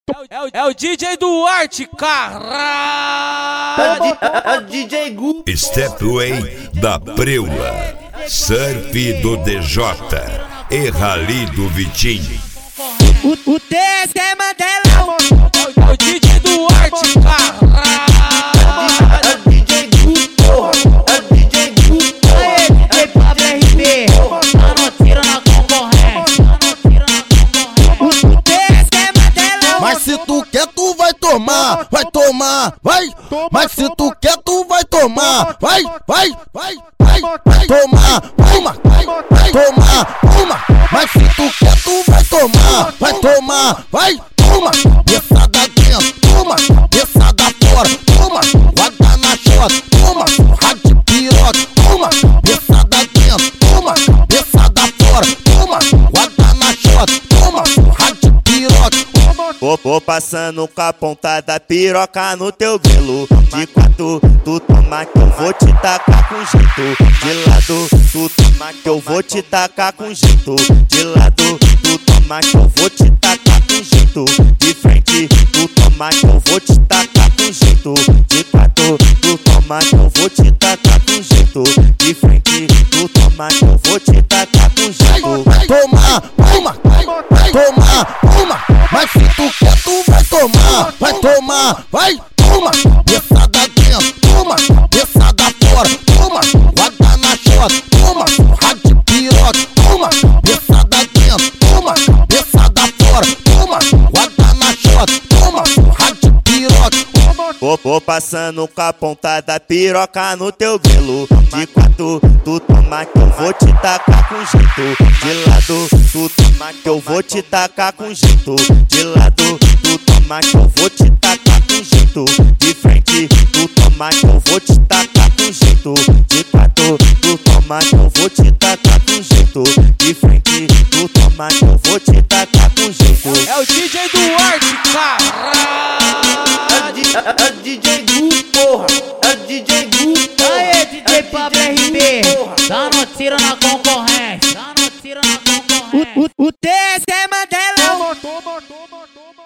É o DJ Duarte, caralho! É o DJ Gu. Stepway da Preula, Surf do DJ e Rally do Vitinho. O TS é Mandela. É o DJ Duarte, caralho! É o DJ Gu, porra. É o DJ Gu. Aê, DJ Pablo RB. Tá no tiro na concorrência. O TS é Mandela. Mas se tu quer, tu vai tomar, vai tomar, vai. Mas se tu quer, tu vai tomar, vai tomar uma, vai tomar uma. Mas se tu quer, tu vai tomar, vai tomar, vai toma. Desçada dentro, toma, desçada fora, toma. Guarda na chota, toma, rádio piroca, toma. Desçada dentro, toma, desçada fora, toma. Guarda na chota, toma, rádio piroca. Vou passando com a ponta da piroca no teu grelo. De quatro, tu toma que eu vou te tacar com jeito. De lado, tu toma que eu vou te tacar com jeito. De lado, tu toma que eu vou te tacar com jeito. De frente, tu toma que eu vou te tacar com jeito. De quatro, tu toma que eu vou te tacar com jeito. De frente, tu toma que eu vou te tacar com jeito. Vai tomar uma, vai tomar uma. Mas se tu quer, tu vai tomar, vai tomar, vai toma. Desçada dentro, toma, desçada fora, toma. Guarda na chota, toma, rádio piroca, toma. Desçada dentro, toma, desçada fora, toma. Guarda na chota, toma, rádio piroca. Vou passando com a ponta da piroca no teu grelo. De quatro, tu toma que eu vou te tacar com jeito. De lado, tu toma que eu vou te tacar com jeito. De lado, tu toma que eu vou te tacar com jeito. De frente, tu toma que eu vou te tacar com jeito. De quatro, tu toma que eu vou te tacar com jeito. De frente, tu toma que eu vou te tacar com jeito. É o DJ Duarte, caralho! É o DJ Gu, porra. É o DJ Gu. Aê, DJ Pablo RB. Tá no tiro na concorrência. Tá no tiro na concorrência. O TS é Mandela. Toma.